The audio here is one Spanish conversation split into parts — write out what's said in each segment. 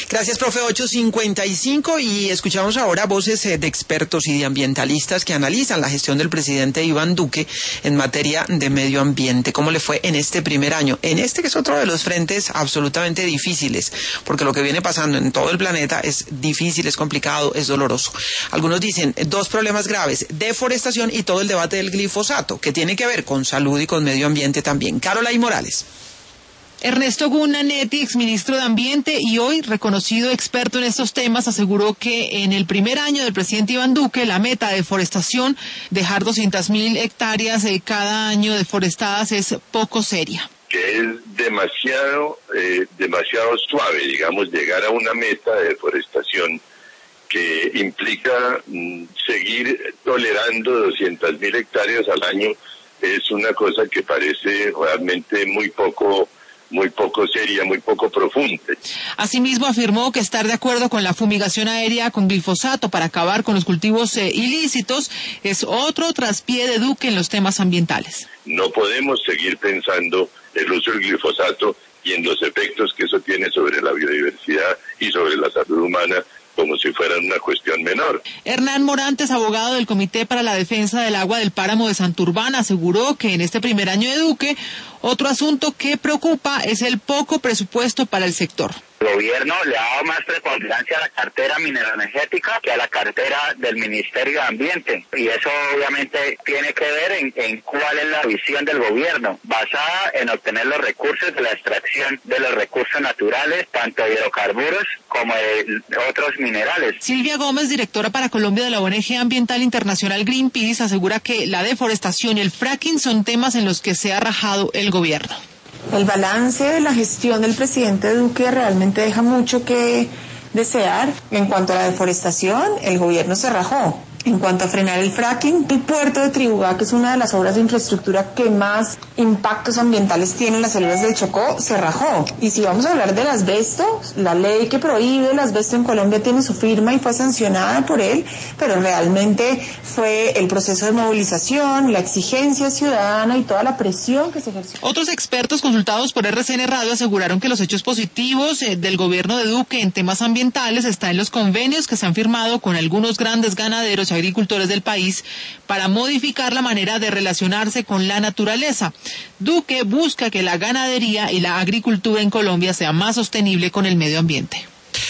Gracias, profe. 8:55 y escuchamos ahora voces de expertos y de ambientalistas que analizan la gestión del presidente Iván Duque en materia de medio ambiente. ¿Cómo le fue en este primer año? En este que es otro de los frentes absolutamente difíciles, porque lo que viene pasando en todo el planeta es difícil, es complicado, es doloroso. Algunos dicen dos problemas graves: deforestación y todo el debate del glifosato, que tiene que ver con salud y con medio ambiente también. Caroline Morales. Ernesto Gunnanetti, exministro de Ambiente y hoy reconocido experto en estos temas, aseguró que en el primer año del presidente Iván Duque la meta de deforestación, dejar 200.000 hectáreas cada año deforestadas, es poco seria. Que es demasiado suave, digamos, llegar a una meta de deforestación que implica seguir tolerando 200.000 hectáreas al año. Es una cosa que parece realmente muy poco seria, muy poco profunda. Asimismo, afirmó que estar de acuerdo con la fumigación aérea con glifosato para acabar con los cultivos ilícitos es otro traspié de Duque en los temas ambientales. No podemos seguir pensando el uso del glifosato y en los efectos que eso tiene sobre la biodiversidad y sobre la salud humana como si fueran una cuestión menor. Hernán Morantes, abogado del Comité para la Defensa del Agua del Páramo de Santurbán, aseguró que en este primer año de Duque, otro asunto que preocupa es el poco presupuesto para el sector. El gobierno le ha dado más preponderancia a la cartera mineroenergética que a la cartera del Ministerio de Ambiente. Y eso obviamente tiene que ver en cuál es la visión del gobierno, basada en obtener los recursos de la extracción de los recursos naturales, tanto de hidrocarburos como de otros minerales. Silvia Gómez, directora para Colombia de la ONG ambiental internacional Greenpeace, asegura que la deforestación y el fracking son temas en los que se ha rajado el gobierno. El balance de la gestión del presidente Duque realmente deja mucho que desear. En cuanto a la deforestación, el gobierno se rajó. En cuanto a frenar el fracking, el puerto de Tribugá, que es una de las obras de infraestructura que más impactos ambientales tiene en las selvas del Chocó, se rajó. Y si vamos a hablar del asbesto, la ley que prohíbe el asbesto en Colombia tiene su firma y fue sancionada por él, pero realmente fue el proceso de movilización, la exigencia ciudadana y toda la presión que se ejerció. Otros expertos consultados por RCN Radio aseguraron que los hechos positivos del gobierno de Duque en temas ambientales están en los convenios que se han firmado con algunos grandes ganaderos y agricultores del país para modificar la manera de relacionarse con la naturaleza. Duque busca que la ganadería y la agricultura en Colombia sea más sostenible con el medio ambiente.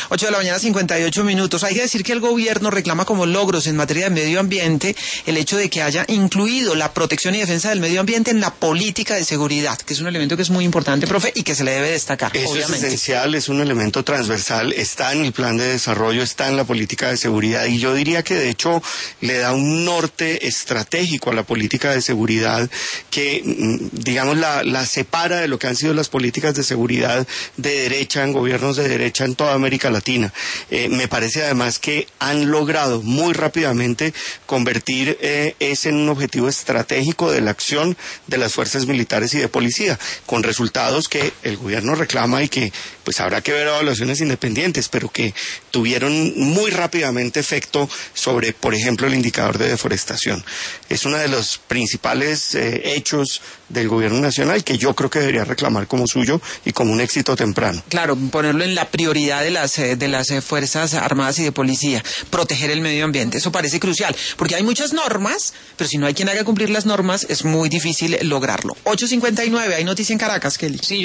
8:58 a.m. Hay que decir que el gobierno reclama como logros en materia de medio ambiente el hecho de que haya incluido la protección y defensa del medio ambiente en la política de seguridad, que es un elemento que es muy importante, profe, y que se le debe destacar. Eso obviamente es esencial, es un elemento transversal, está en el plan de desarrollo, está en la política de seguridad, y yo diría que de hecho le da un norte estratégico a la política de seguridad que, digamos, la separa de lo que han sido las políticas de seguridad de derecha, en gobiernos de derecha en toda América Latina. Me parece además que han logrado muy rápidamente convertir ese en un objetivo estratégico de la acción de las fuerzas militares y de policía, con resultados que el gobierno reclama y que pues habrá que ver evaluaciones independientes, pero que tuvieron muy rápidamente efecto sobre, por ejemplo, el indicador de deforestación. Es uno de los principales hechos del gobierno nacional que yo creo que debería reclamar como suyo y como un éxito temprano. Claro, ponerlo en la prioridad de las Fuerzas Armadas y de Policía, proteger el medio ambiente, eso parece crucial, porque hay muchas normas, pero si no hay quien haga cumplir las normas es muy difícil lograrlo. 8:59, hay noticia en Caracas, Kelly. Sí,